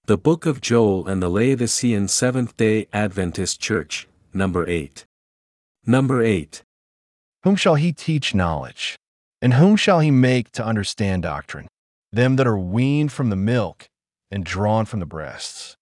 The Book of Joel and the Laodicean Seventh-day Adventist Church, number 8. Number 8. Whom shall he teach knowledge? And whom shall he make to understand doctrine? Them that are weaned from the milk and drawn from the breasts.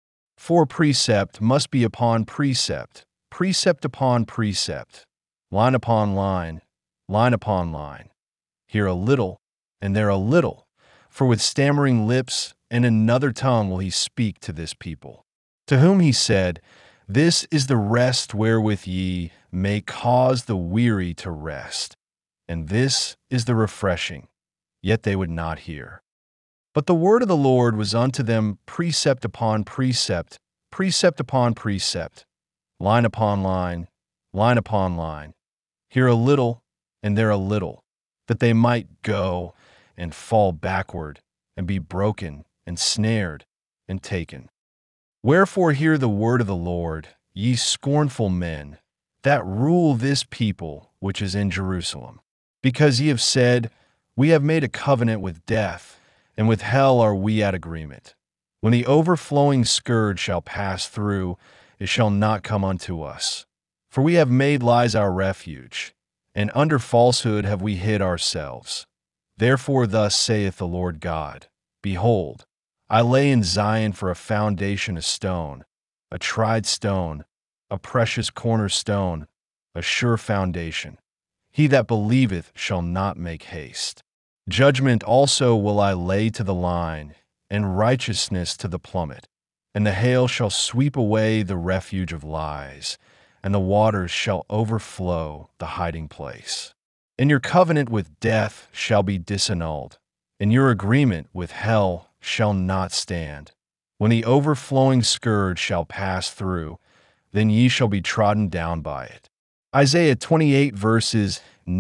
For precept must be upon precept, precept upon precept, line upon line, line upon line. Here a little, and there a little, for with stammering lips and another tongue will he speak to this people. To whom he said, This is the rest wherewith ye may cause the weary to rest, and this is the refreshing. Yet they would not hear. But the word of the Lord was unto them precept upon precept, precept upon precept, line upon line, line upon line. Here a little, and there a little, that they might go and fall backward, and be broken, and snared, and taken. Wherefore hear the word of the Lord, ye scornful men, that rule this people which is in Jerusalem. Because ye have said, We have made a covenant with death, and with hell are we at agreement. When the overflowing scourge shall pass through, it shall not come unto us. For we have made lies our refuge, and under falsehood have we hid ourselves. Therefore thus saith the Lord God, Behold, I lay in Zion for a foundation a stone, a tried stone, a precious cornerstone, a sure foundation. He that believeth shall not make haste. Judgment also will I lay to the line, and righteousness to the plummet. And the hail shall sweep away the refuge of lies, and the waters shall overflow the hiding place. And your covenant with death shall be disannulled, and your agreement with hell shall not stand. When the overflowing scourge shall pass through, then ye shall be trodden down by it. Isaiah 28 verses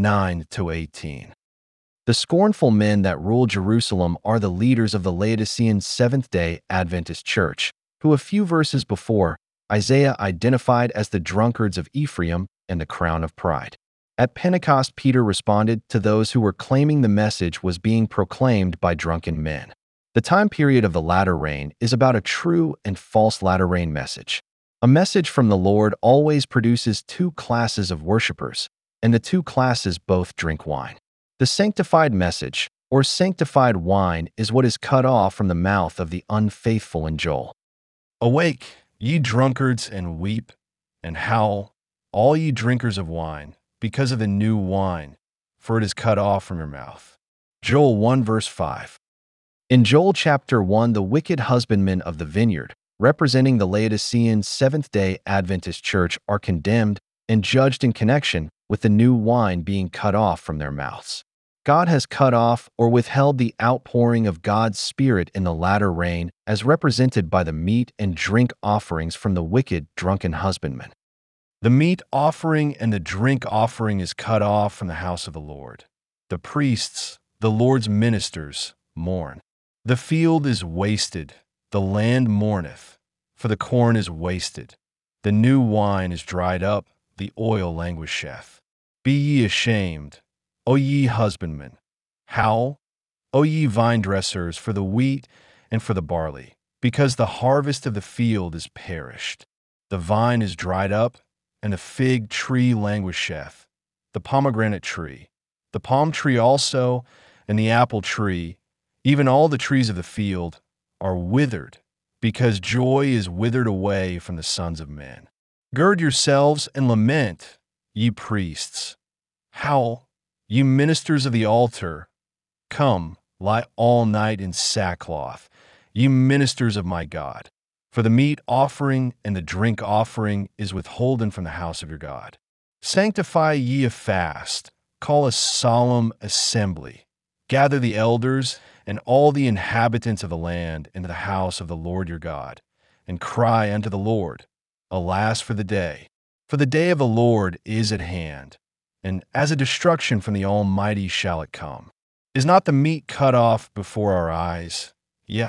9 to 18. The scornful men that rule Jerusalem are the leaders of the Laodicean Seventh-day Adventist Church, who a few verses before, Isaiah identified as the drunkards of Ephraim and the crown of pride. At Pentecost, Peter responded to those who were claiming the message was being proclaimed by drunken men. The time period of the latter rain is about a true and false latter rain message. A message from the Lord always produces two classes of worshipers, and the two classes both drink wine. The sanctified message, or sanctified wine, is what is cut off from the mouth of the unfaithful in Joel. Awake, ye drunkards, and weep, and howl, all ye drinkers of wine, because of the new wine, for it is cut off from your mouth. Joel 1 verse 5. In Joel chapter 1, the wicked husbandmen of the vineyard, representing the Laodicean Seventh-day Adventist Church, are condemned and judged in connection with the new wine being cut off from their mouths. God has cut off or withheld the outpouring of God's Spirit in the latter rain, as represented by the meat and drink offerings from the wicked, drunken husbandmen. The meat offering and the drink offering is cut off from the house of the Lord. The priests, the Lord's ministers, mourn. The field is wasted, the land mourneth, for the corn is wasted. The new wine is dried up, the oil languisheth. Be ye ashamed, O ye husbandmen. Howl, O ye vine dressers, for the wheat and for the barley, because the harvest of the field is perished. The vine is dried up, and the fig tree languisheth, the pomegranate tree, the palm tree also, and the apple tree, even all the trees of the field, are withered, because joy is withered away from the sons of men. Gird yourselves and lament, ye priests. Howl, ye ministers of the altar. Come, lie all night in sackcloth, ye ministers of my God. For the meat offering and the drink offering is withholden from the house of your God. Sanctify ye a fast, call a solemn assembly. Gather the elders and all the inhabitants of the land into the house of the Lord your God, and cry unto the Lord, Alas for the day of the Lord is at hand, and as a destruction from the Almighty shall it come. Is not the meat cut off before our eyes? Yea,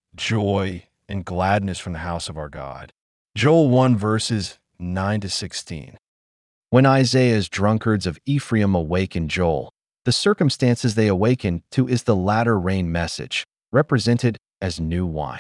joy and gladness from the house of our God. Joel 1 verses 9 to 16. When Isaiah's drunkards of Ephraim awaken Joel, the circumstances they awaken to is the latter rain message, represented as new wine.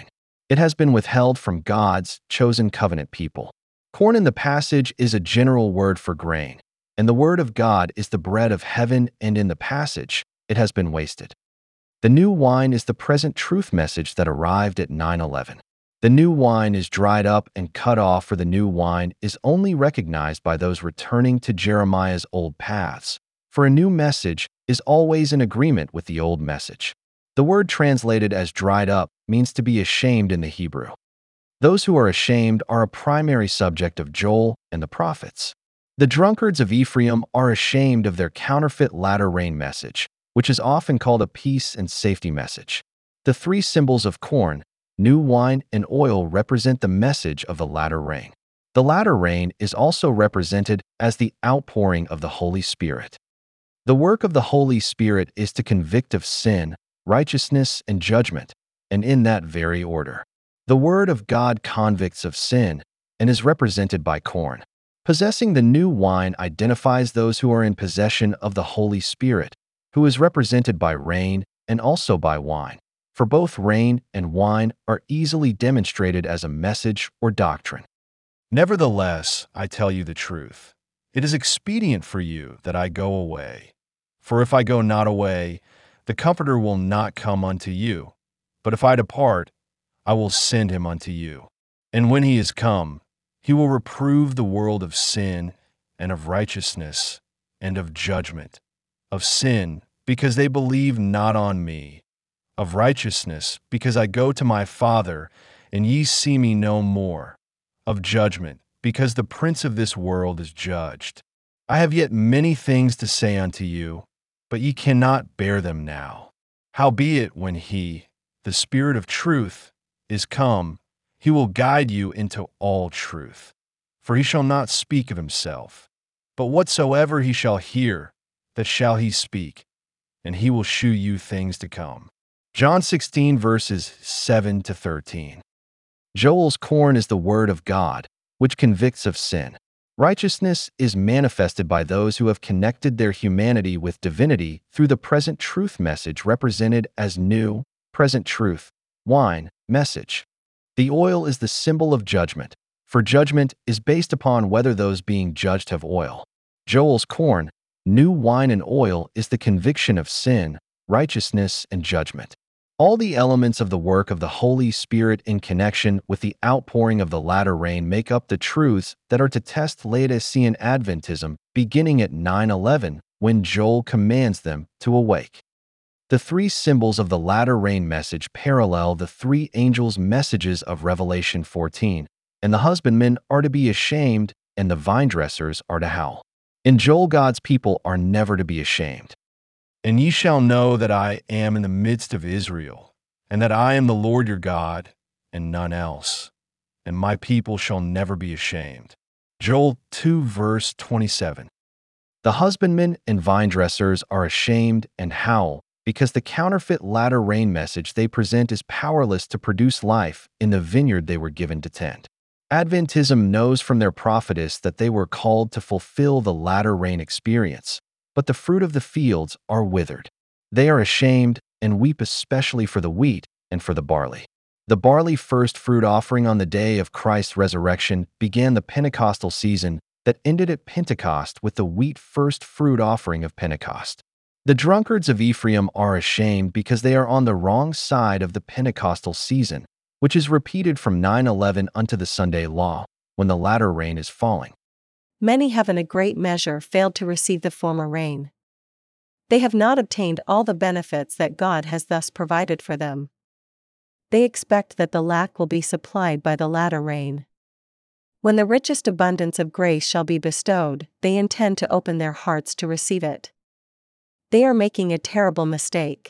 It has been withheld from God's chosen covenant people. Corn in the passage is a general word for grain, and the word of God is the bread of heaven, and in the passage, it has been wasted. The new wine is the present truth message that arrived at 9/11. The new wine is dried up and cut off, for the new wine is only recognized by those returning to Jeremiah's old paths, for a new message is always in agreement with the old message. The word translated as dried up means to be ashamed in the Hebrew. Those who are ashamed are a primary subject of Joel and the prophets. The drunkards of Ephraim are ashamed of their counterfeit latter rain message, which is often called a peace and safety message. The three symbols of corn, new wine, and oil represent the message of the latter rain. The latter rain is also represented as the outpouring of the Holy Spirit. The work of the Holy Spirit is to convict of sin, righteousness, and judgment, and in that very order. The Word of God convicts of sin and is represented by corn. Possessing the new wine identifies those who are in possession of the Holy Spirit, who is represented by rain and also by wine. For both rain and wine are easily demonstrated as a message or doctrine. Nevertheless, I tell you the truth. It is expedient for you that I go away. For if I go not away, the Comforter will not come unto you. But if I depart, I will send him unto you. And when he is come, he will reprove the world of sin and of righteousness and of judgment. Of sin, because they believe not on me. Of righteousness, because I go to my Father, and ye see me no more. Of judgment, because the prince of this world is judged. I have yet many things to say unto you, but ye cannot bear them now. Howbeit, when he, the Spirit of truth, is come, he will guide you into all truth. For he shall not speak of himself, but whatsoever he shall hear, that shall he speak, and he will shew you things to come. John 16, verses 7 to 13. Joel's corn is the word of God, which convicts of sin. Righteousness is manifested by those who have connected their humanity with divinity through the present truth message represented as new, present truth, wine, message. The oil is the symbol of judgment, for judgment is based upon whether those being judged have oil. Joel's corn, new wine, and oil is the conviction of sin, righteousness, and judgment. All the elements of the work of the Holy Spirit in connection with the outpouring of the latter rain make up the truths that are to test Laodicean Adventism beginning at 9/11 when Joel commands them to awake. The three symbols of the latter rain message parallel the three angels' messages of Revelation 14, and the husbandmen are to be ashamed and the vine dressers are to howl. In Joel, God's people are never to be ashamed. And ye shall know that I am in the midst of Israel, and that I am the Lord your God, and none else. And my people shall never be ashamed. Joel 2, verse 27. The husbandmen and vine dressers are ashamed and howl because the counterfeit latter rain message they present is powerless to produce life in the vineyard they were given to tend. Adventism knows from their prophetess that they were called to fulfill the latter rain experience, but the fruit of the fields are withered. They are ashamed and weep especially for the wheat and for the barley. The barley first fruit offering on the day of Christ's resurrection began the Pentecostal season that ended at Pentecost with the wheat first fruit offering of Pentecost. The drunkards of Ephraim are ashamed because they are on the wrong side of the Pentecostal season, which is repeated from 9/11 unto the Sunday law, when the latter rain is falling. Many have in a great measure failed to receive the former rain. They have not obtained all the benefits that God has thus provided for them. They expect that the lack will be supplied by the latter rain. When the richest abundance of grace shall be bestowed, they intend to open their hearts to receive it. They are making a terrible mistake.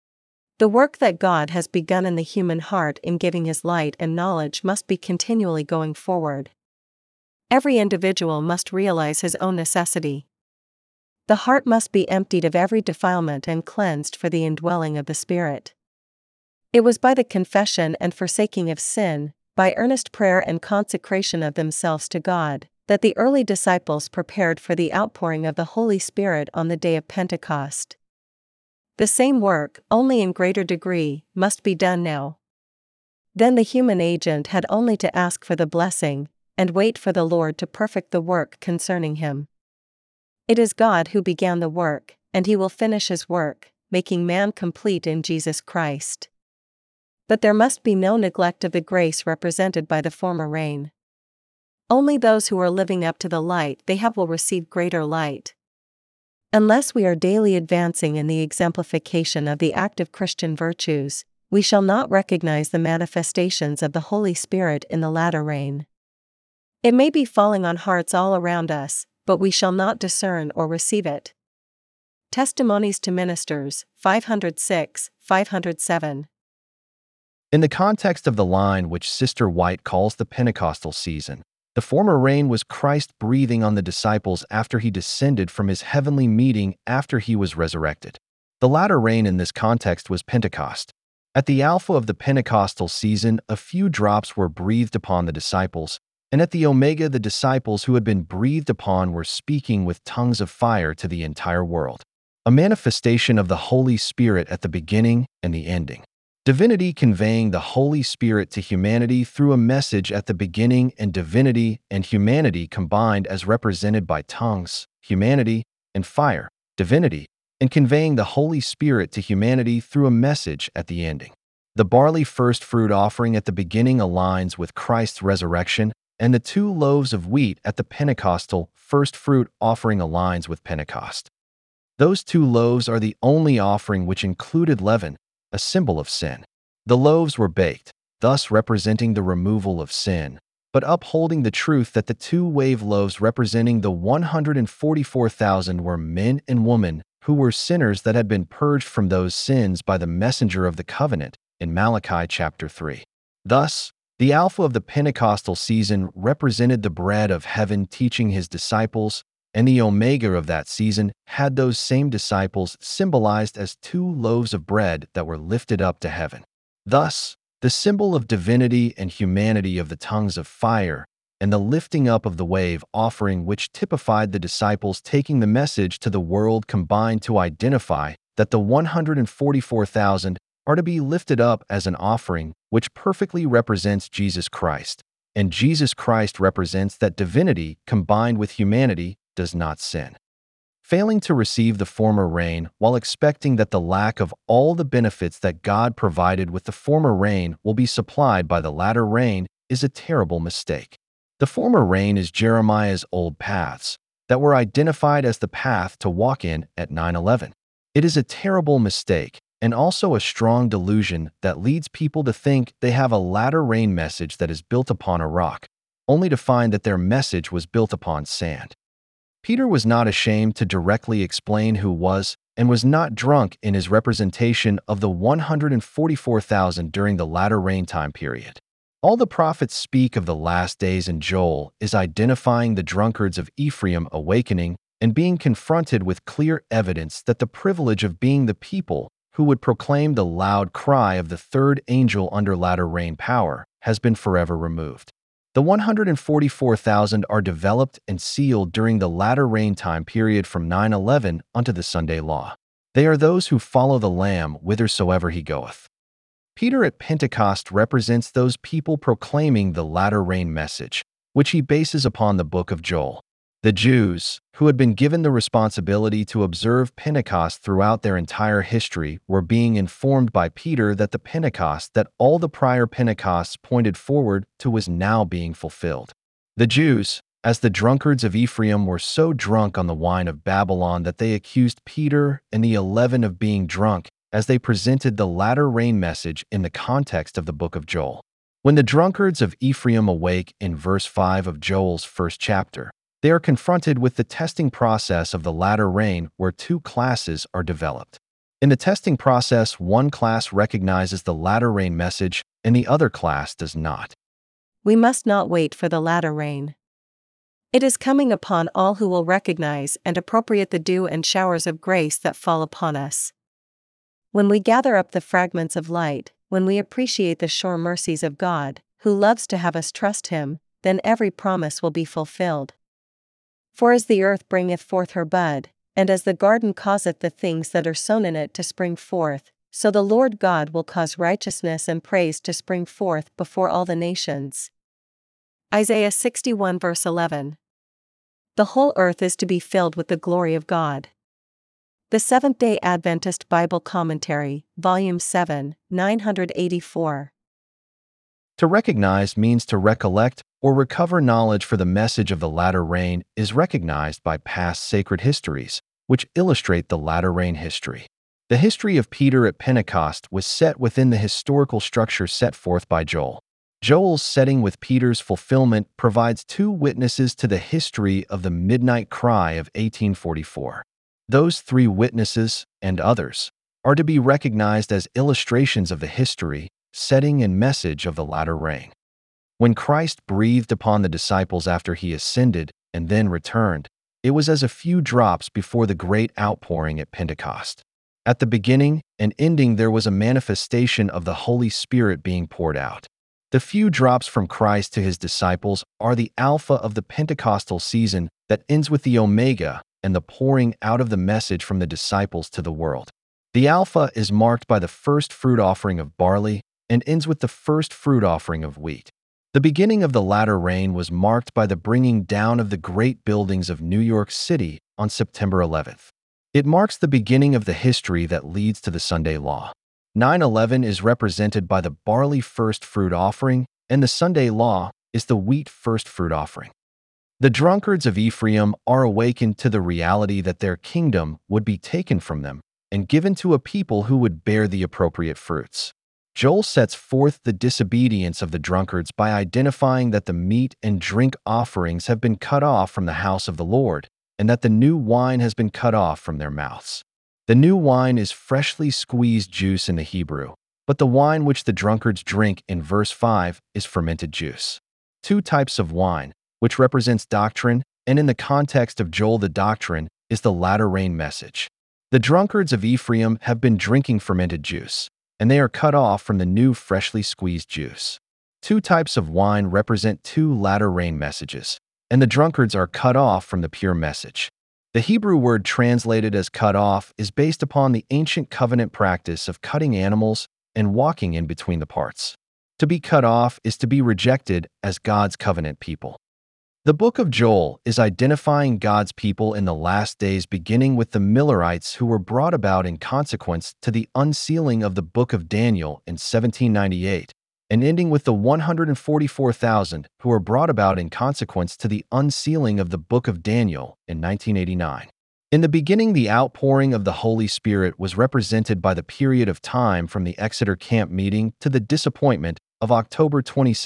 The work that God has begun in the human heart in giving His light and knowledge must be continually going forward. Every individual must realize his own necessity. The heart must be emptied of every defilement and cleansed for the indwelling of the Spirit. It was by the confession and forsaking of sin, by earnest prayer and consecration of themselves to God, that the early disciples prepared for the outpouring of the Holy Spirit on the day of Pentecost. The same work, only in greater degree, must be done now. Then the human agent had only to ask for the blessing, and wait for the Lord to perfect the work concerning him. It is God who began the work, and he will finish his work, making man complete in Jesus Christ. But there must be no neglect of the grace represented by the former rain. Only those who are living up to the light they have will receive greater light. Unless we are daily advancing in the exemplification of the active Christian virtues, we shall not recognize the manifestations of the Holy Spirit in the latter rain. It may be falling on hearts all around us, but we shall not discern or receive it. Testimonies to Ministers, 506, 507. In the context of the line which Sister White calls the Pentecostal season, the former rain was Christ breathing on the disciples after he descended from his heavenly meeting after he was resurrected. The latter rain in this context was Pentecost. At the alpha of the Pentecostal season, a few drops were breathed upon the disciples, and at the omega the disciples who had been breathed upon were speaking with tongues of fire to the entire world. A manifestation of the Holy Spirit at the beginning and the ending. Divinity conveying the Holy Spirit to humanity through a message at the beginning, and divinity and humanity combined as represented by tongues, humanity, and fire, divinity, and conveying the Holy Spirit to humanity through a message at the ending. The barley first fruit offering at the beginning aligns with Christ's resurrection, and the 2 loaves of wheat at the Pentecostal first fruit offering aligns with Pentecost. Those 2 loaves are the only offering which included leaven, a symbol of sin. The loaves were baked, thus representing the removal of sin, but upholding the truth that the 2 wave loaves representing the 144,000 were men and women who were sinners that had been purged from those sins by the messenger of the covenant in Malachi chapter 3. Thus, the alpha of the Pentecostal season represented the bread of heaven teaching his disciples, and the omega of that season had those same disciples symbolized as 2 loaves of bread that were lifted up to heaven. Thus, the symbol of divinity and humanity of the tongues of fire and the lifting up of the wave offering which typified the disciples taking the message to the world combined to identify that the 144,000 are to be lifted up as an offering which perfectly represents Jesus Christ, and Jesus Christ represents that divinity combined with humanity does not sin. Failing to receive the former rain while expecting that the lack of all the benefits that God provided with the former rain will be supplied by the latter rain is a terrible mistake. The former rain is Jeremiah's old paths that were identified as the path to walk in at 9/11. It is a terrible mistake and also a strong delusion that leads people to think they have a latter rain message that is built upon a rock, only to find that their message was built upon sand. Peter was not ashamed to directly explain who was and was not drunk in his representation of the 144,000 during the latter rain time period. All the prophets speak of the last days, and Joel is identifying the drunkards of Ephraim awakening and being confronted with clear evidence that the privilege of being the people who would proclaim the loud cry of the 3rd angel under latter rain power has been forever removed. The 144,000 are developed and sealed during the latter rain time period from 9/11 unto the Sunday law. They are those who follow the Lamb whithersoever he goeth. Peter at Pentecost represents those people proclaiming the latter rain message, which he bases upon the book of Joel. The Jews, who had been given the responsibility to observe Pentecost throughout their entire history, were being informed by Peter that the Pentecost that all the prior Pentecosts pointed forward to was now being fulfilled. The Jews, as the drunkards of Ephraim, were so drunk on the wine of Babylon that they accused Peter and the 11 of being drunk as they presented the latter rain message in the context of the book of Joel. When the drunkards of Ephraim awake in verse 5 of Joel's first chapter, they are confronted with the testing process of the latter rain where 2 classes are developed. In the testing process, one class recognizes the latter rain message and the other class does not. We must not wait for the latter rain. It is coming upon all who will recognize and appropriate the dew and showers of grace that fall upon us. When we gather up the fragments of light, when we appreciate the sure mercies of God, who loves to have us trust Him, then every promise will be fulfilled. For as the earth bringeth forth her bud, and as the garden causeth the things that are sown in it to spring forth, So the Lord God will cause righteousness and praise to spring forth before all the nations. Isaiah 61 verse 11. The whole earth is to be filled with the glory of God. The Seventh-day Adventist Bible Commentary, Volume 7, 984. To recognize means to recollect or recover knowledge, for the message of the latter rain is recognized by past sacred histories, which illustrate the latter rain history. The history of Peter at Pentecost was set within the historical structure set forth by Joel. Joel's setting with Peter's fulfillment provides two witnesses to the history of the midnight cry of 1844. Those three witnesses, and others, are to be recognized as illustrations of the history, setting, and message of the latter rain. When Christ breathed upon the disciples after he ascended and then returned, it was as a few drops before the great outpouring at Pentecost. At the beginning and ending, there was a manifestation of the Holy Spirit being poured out. The few drops from Christ to his disciples are the alpha of the Pentecostal season that ends with the omega and the pouring out of the message from the disciples to the world. The alpha is marked by the first fruit offering of barley and ends with the first fruit offering of wheat. The beginning of the latter rain was marked by the bringing down of the great buildings of New York City on September 11th. It marks the beginning of the history that leads to the Sunday Law. 9/11 is represented by the barley first fruit offering, and the Sunday Law is the wheat first fruit offering. The drunkards of Ephraim are awakened to the reality that their kingdom would be taken from them and given to a people who would bear the appropriate fruits. Joel sets forth the disobedience of the drunkards by identifying that the meat and drink offerings have been cut off from the house of the Lord, and that the new wine has been cut off from their mouths. The new wine is freshly squeezed juice in the Hebrew, but the wine which the drunkards drink in verse 5 is fermented juice. Two types of wine, which represents doctrine, and in the context of Joel, the doctrine is the latter rain message. The drunkards of Ephraim have been drinking fermented juice, and they are cut off from the new freshly squeezed juice. Two types of wine represent two latter rain messages, and the drunkards are cut off from the pure message. The Hebrew word translated as cut off is based upon the ancient covenant practice of cutting animals and walking in between the parts. To be cut off is to be rejected as God's covenant people. The book of Joel is identifying God's people in the last days, beginning with the Millerites who were brought about in consequence to the unsealing of the book of Daniel in 1798, and ending with the 144,000 who were brought about in consequence to the unsealing of the book of Daniel in 1989. In the beginning, the outpouring of the Holy Spirit was represented by the period of time from the Exeter Camp Meeting to the disappointment of October 22,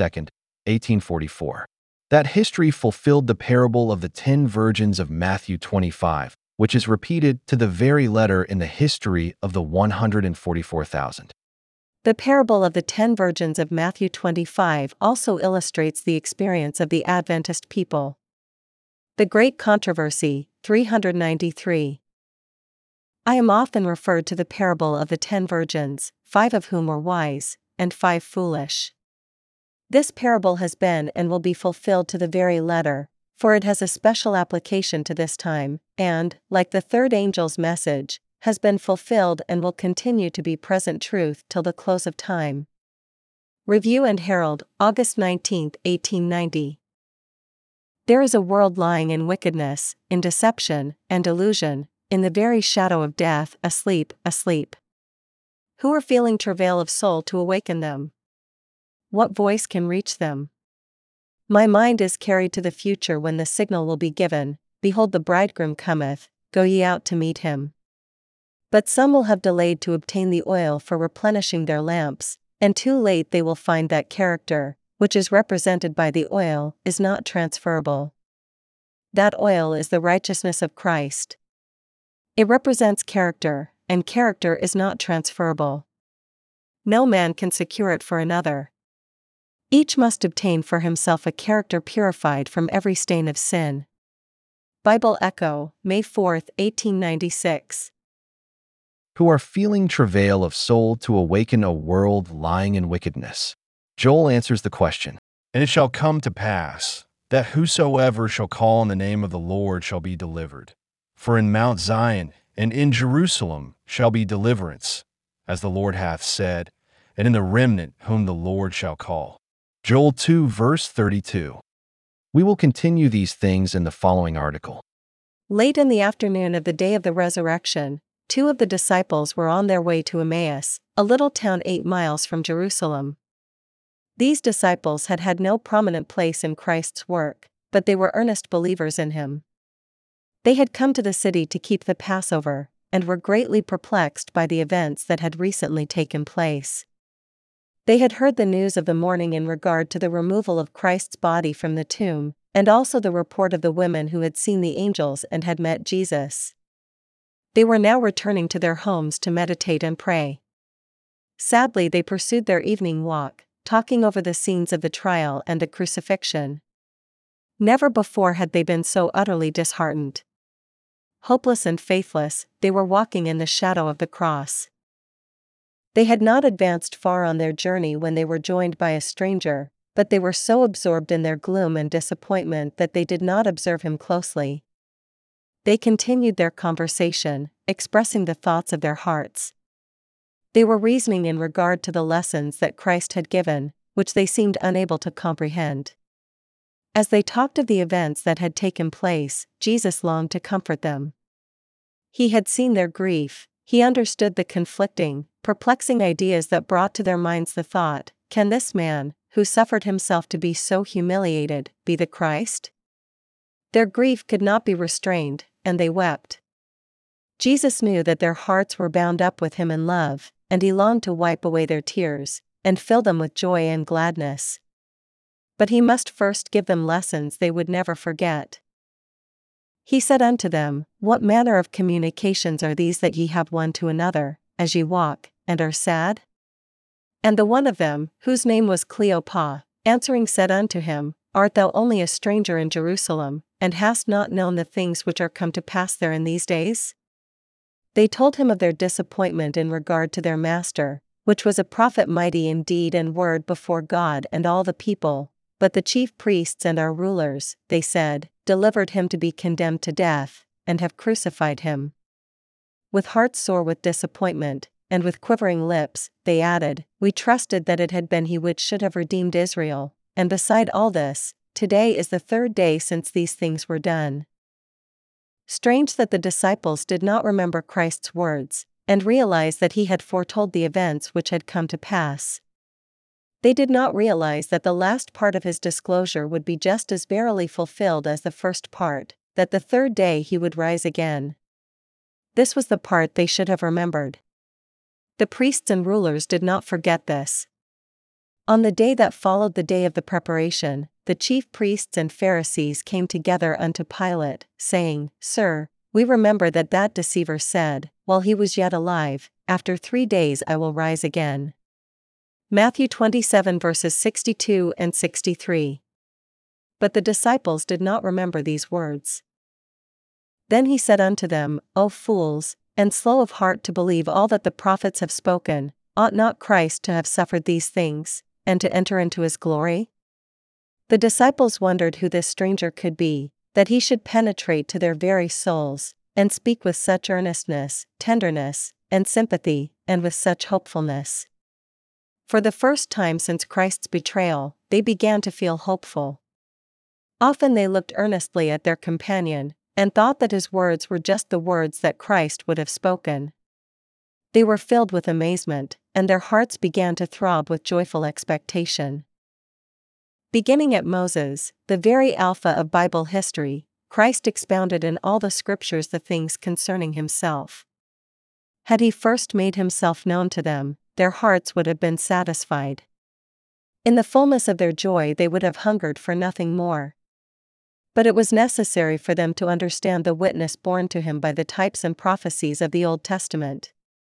1844. That history fulfilled the parable of the 10 virgins of Matthew 25, which is repeated to the very letter in the history of the 144,000. The parable of the 10 virgins of Matthew 25 also illustrates the experience of the Adventist people. The Great Controversy, 393. I am often referred to the parable of the 10 virgins, 5 of whom were wise, and 5 foolish. This parable has been and will be fulfilled to the very letter, for it has a special application to this time, and, like the third angel's message, has been fulfilled and will continue to be present truth till the close of time. Review and Herald, August 19, 1890. There is a world lying in wickedness, in deception, and delusion, in the very shadow of death, asleep, asleep. Who are feeling travail of soul to awaken them? What voice can reach them? My mind is carried to the future when the signal will be given, behold the bridegroom cometh, go ye out to meet him. But some will have delayed to obtain the oil for replenishing their lamps, and too late they will find that character, which is represented by the oil, is not transferable. That oil is the righteousness of Christ. It represents character, and character is not transferable. No man can secure it for another. Each must obtain for himself a character purified from every stain of sin. Bible Echo, May 4, 1896. Who are feeling travail of soul to awaken a world lying in wickedness. Joel answers the question. And it shall come to pass, that whosoever shall call on the name of the Lord shall be delivered. For in Mount Zion and in Jerusalem shall be deliverance, as the Lord hath said, and in the remnant whom the Lord shall call. Joel 2 verse 32. We will continue these things in the following article. Late in the afternoon of the day of the resurrection, 2 of the disciples were on their way to Emmaus, a little town 8 miles from Jerusalem. These disciples had had no prominent place in Christ's work, but they were earnest believers in him. They had come to the city to keep the Passover, and were greatly perplexed by the events that had recently taken place. They had heard the news of the morning in regard to the removal of Christ's body from the tomb, and also the report of the women who had seen the angels and had met Jesus. They were now returning to their homes to meditate and pray. Sadly, they pursued their evening walk, talking over the scenes of the trial and the crucifixion. Never before had they been so utterly disheartened. Hopeless and faithless, they were walking in the shadow of the cross. They had not advanced far on their journey when they were joined by a stranger, but they were so absorbed in their gloom and disappointment that they did not observe him closely. They continued their conversation, expressing the thoughts of their hearts. They were reasoning in regard to the lessons that Christ had given, which they seemed unable to comprehend. As they talked of the events that had taken place, Jesus longed to comfort them. He had seen their grief, he understood the conflicting, perplexing ideas that brought to their minds the thought, can this man, who suffered himself to be so humiliated, be the Christ? Their grief could not be restrained, and they wept. Jesus knew that their hearts were bound up with him in love, and he longed to wipe away their tears, and fill them with joy and gladness. But he must first give them lessons they would never forget. He said unto them, What manner of communications are these that ye have one to another, as ye walk, and are sad? And the one of them, whose name was Cleopas, answering said unto him, Art thou only a stranger in Jerusalem, and hast not known the things which are come to pass there in these days? They told him of their disappointment in regard to their master, which was a prophet mighty in deed and word before God and all the people. But the chief priests and our rulers, they said, delivered him to be condemned to death, and have crucified him. With hearts sore with disappointment, and with quivering lips, they added, We trusted that it had been he which should have redeemed Israel, and beside all this, today is the 3rd day since these things were done. Strange that the disciples did not remember Christ's words, and realize that he had foretold the events which had come to pass. They did not realize that the last part of his disclosure would be just as verily fulfilled as the first part, that the 3rd day he would rise again. This was the part they should have remembered. The priests and rulers did not forget this. On the day that followed the day of the preparation, the chief priests and Pharisees came together unto Pilate, saying, Sir, we remember that deceiver said, while he was yet alive, After 3 days I will rise again. Matthew 27 verses 62 and 63. But the disciples did not remember these words. Then he said unto them, O fools, and slow of heart to believe all that the prophets have spoken, ought not Christ to have suffered these things, and to enter into his glory? The disciples wondered who this stranger could be, that he should penetrate to their very souls, and speak with such earnestness, tenderness, and sympathy, and with such hopefulness. For the first time since Christ's betrayal, they began to feel hopeful. Often they looked earnestly at their companion, and thought that his words were just the words that Christ would have spoken. They were filled with amazement, and their hearts began to throb with joyful expectation. Beginning at Moses, the very alpha of Bible history, Christ expounded in all the scriptures the things concerning himself. Had he first made himself known to them, their hearts would have been satisfied. In the fullness of their joy they would have hungered for nothing more. But it was necessary for them to understand the witness borne to him by the types and prophecies of the Old Testament.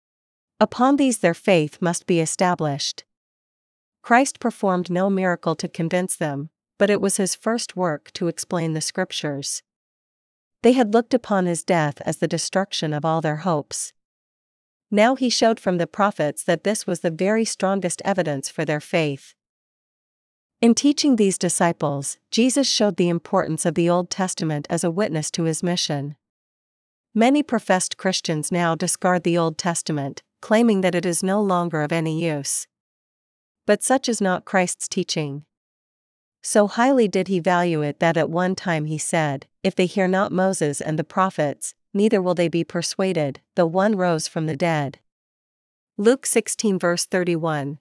Upon these their faith must be established. Christ performed no miracle to convince them, but it was his first work to explain the Scriptures. They had looked upon his death as the destruction of all their hopes. Now he showed from the prophets that this was the very strongest evidence for their faith. In teaching these disciples, Jesus showed the importance of the Old Testament as a witness to his mission. Many professed Christians now discard the Old Testament, claiming that it is no longer of any use. But such is not Christ's teaching. So highly did he value it that at one time he said, "If they hear not Moses and the prophets, neither will they be persuaded, though one rose from the dead." Luke 16 verse 31.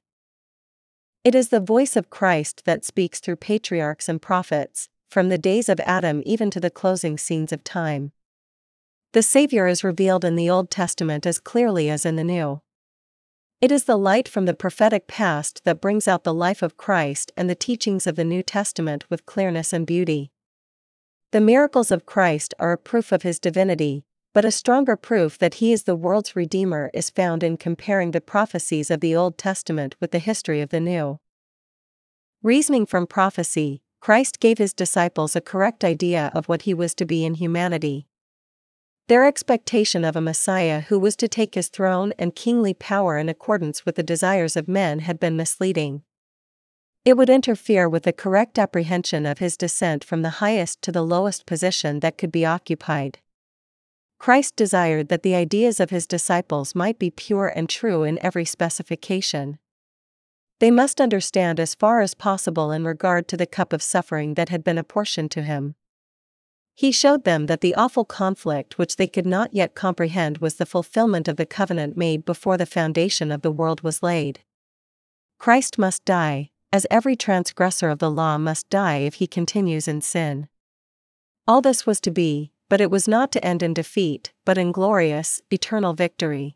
It is the voice of Christ that speaks through patriarchs and prophets, from the days of Adam even to the closing scenes of time. The Savior is revealed in the Old Testament as clearly as in the New. It is the light from the prophetic past that brings out the life of Christ and the teachings of the New Testament with clearness and beauty. The miracles of Christ are a proof of his divinity, but a stronger proof that he is the world's Redeemer is found in comparing the prophecies of the Old Testament with the history of the New. Reasoning from prophecy, Christ gave his disciples a correct idea of what he was to be in humanity. Their expectation of a Messiah who was to take his throne and kingly power in accordance with the desires of men had been misleading. It would interfere with the correct apprehension of his descent from the highest to the lowest position that could be occupied. Christ desired that the ideas of his disciples might be pure and true in every specification. They must understand as far as possible in regard to the cup of suffering that had been apportioned to him. He showed them that the awful conflict which they could not yet comprehend was the fulfillment of the covenant made before the foundation of the world was laid. Christ must die, as every transgressor of the law must die if he continues in sin. All this was to be, but it was not to end in defeat, but in glorious, eternal victory.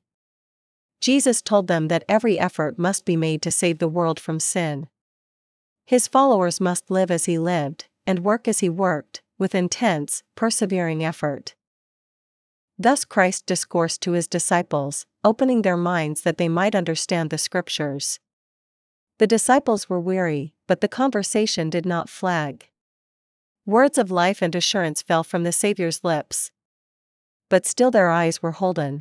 Jesus told them that every effort must be made to save the world from sin. His followers must live as he lived, and work as he worked, with intense, persevering effort. Thus Christ discoursed to his disciples, opening their minds that they might understand the Scriptures. The disciples were weary, but the conversation did not flag. Words of life and assurance fell from the Savior's lips. But still their eyes were holden.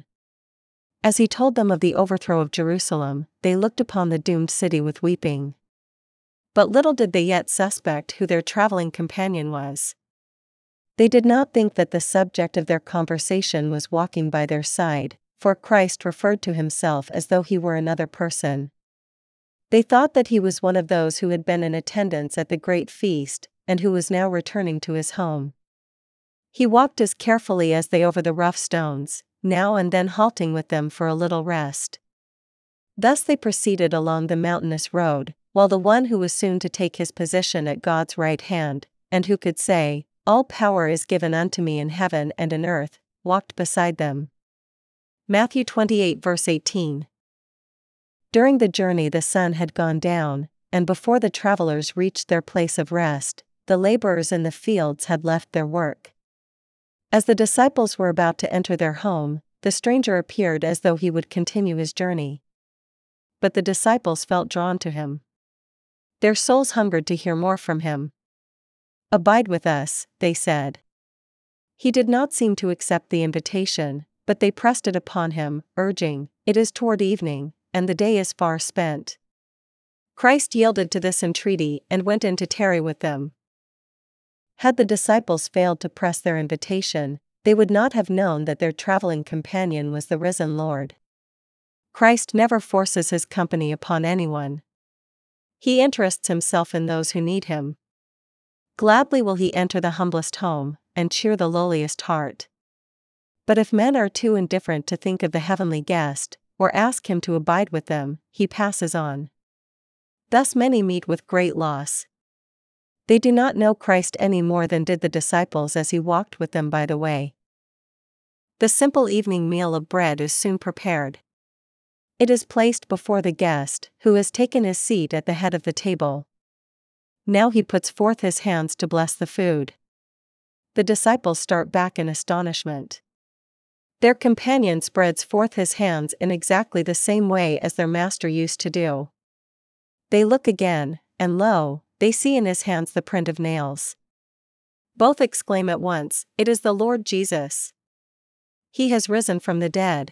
As he told them of the overthrow of Jerusalem, they looked upon the doomed city with weeping. But little did they yet suspect who their traveling companion was. They did not think that the subject of their conversation was walking by their side, for Christ referred to himself as though he were another person. They thought that he was one of those who had been in attendance at the great feast, and who was now returning to his home. He walked as carefully as they over the rough stones, now and then halting with them for a little rest. Thus they proceeded along the mountainous road, while the one who was soon to take his position at God's right hand, and who could say, "All power is given unto me in heaven and in earth," walked beside them. Matthew 28 verse 18. During the journey the sun had gone down, and before the travelers reached their place of rest, the laborers in the fields had left their work. As the disciples were about to enter their home, the stranger appeared as though he would continue his journey. But the disciples felt drawn to him. Their souls hungered to hear more from him. "Abide with us," they said. He did not seem to accept the invitation, but they pressed it upon him, urging, "It is toward evening, and the day is far spent." Christ yielded to this entreaty and went in to tarry with them. Had the disciples failed to press their invitation, they would not have known that their traveling companion was the risen Lord. Christ never forces his company upon anyone. He interests himself in those who need him. Gladly will he enter the humblest home, and cheer the lowliest heart. But if men are too indifferent to think of the heavenly guest, or ask him to abide with them, he passes on. Thus many meet with great loss. They do not know Christ any more than did the disciples as he walked with them by the way. The simple evening meal of bread is soon prepared. It is placed before the guest, who has taken his seat at the head of the table. Now he puts forth his hands to bless the food. The disciples start back in astonishment. Their companion spreads forth his hands in exactly the same way as their master used to do. They look again, and lo, they see in his hands the print of nails. Both exclaim at once, "It is the Lord Jesus! He has risen from the dead!"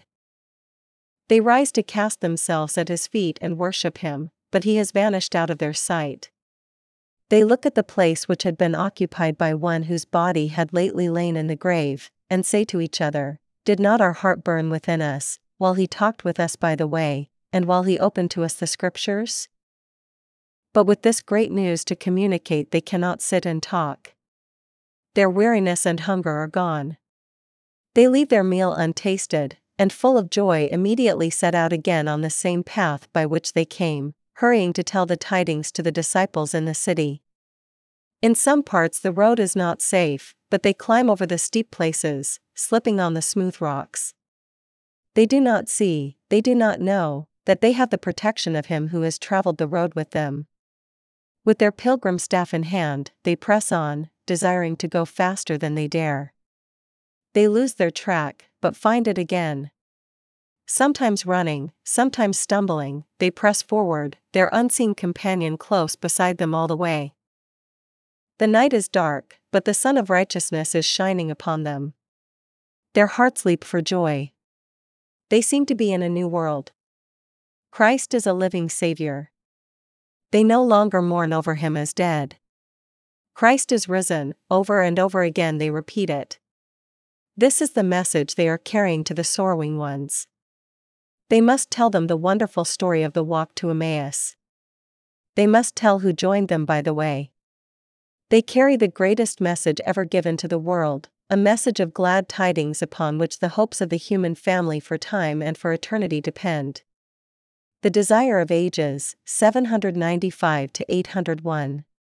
They rise to cast themselves at his feet and worship him, but he has vanished out of their sight. They look at the place which had been occupied by one whose body had lately lain in the grave, and say to each other, "Did not our heart burn within us, while he talked with us by the way, and while he opened to us the Scriptures? But with this great news to communicate, they cannot sit and talk. Their weariness and hunger are gone. They leave their meal untasted, and full of joy immediately set out again on the same path by which they came, hurrying to tell the tidings to the disciples in the city. In some parts the road is not safe, but they climb over the steep places, slipping on the smooth rocks. They do not see, they do not know, that they have the protection of Him who has traveled the road with them. With their pilgrim staff in hand, they press on, desiring to go faster than they dare. They lose their track, but find it again. Sometimes running, sometimes stumbling, they press forward, their unseen companion close beside them all the way. The night is dark, but the Sun of Righteousness is shining upon them. Their hearts leap for joy. They seem to be in a new world. Christ is a living Savior. They no longer mourn over Him as dead. Christ is risen, over and over again they repeat it. This is the message they are carrying to the sorrowing ones. They must tell them the wonderful story of the walk to Emmaus. They must tell who joined them by the way. They carry the greatest message ever given to the world, a message of glad tidings upon which the hopes of the human family for time and for eternity depend. The Desire of Ages, 795 to 801.